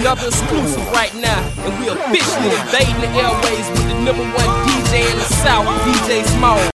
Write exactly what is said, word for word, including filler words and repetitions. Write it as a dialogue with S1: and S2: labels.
S1: another exclusive right now, and we officially invading the airways with the number one D J in the South, D J Small.